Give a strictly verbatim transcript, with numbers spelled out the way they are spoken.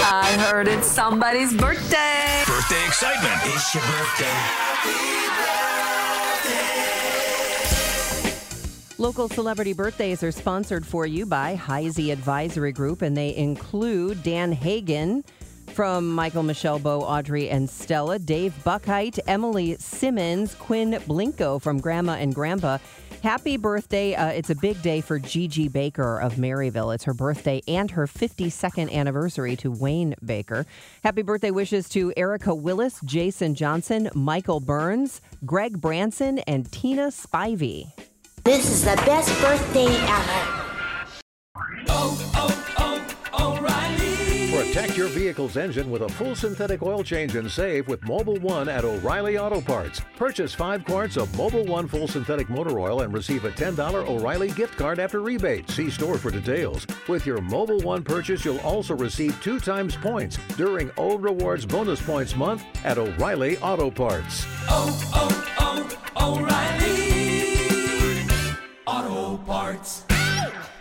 I heard it's somebody's birthday. Birthday excitement. It's your birthday. Local celebrity birthdays are sponsored for you by Heisey Advisory Group, and they include Dan Hagen from Michael, Michelle, Bo, Audrey, and Stella, Dave Buckheit, Emily Simmons, Quinn Blinko from Grandma and Grandpa. Happy birthday. Uh, it's a big day for Gigi Baker of Maryville. It's her birthday and her fifty-second anniversary to Wayne Baker. Happy birthday wishes to Erica Willis, Jason Johnson, Michael Burns, Greg Branson, and Tina Spivey. This is the best birthday ever. Oh, oh, oh, O'Reilly. Protect your vehicle's engine with a full synthetic oil change and save with Mobil One at O'Reilly Auto Parts. Purchase five quarts of Mobil One full synthetic motor oil and receive a ten dollars O'Reilly gift card after rebate. See store for details. With your Mobil One purchase, you'll also receive two times points during O Rewards Bonus Points Month at O'Reilly Auto Parts. Oh, oh, oh, O'Reilly Auto Parts.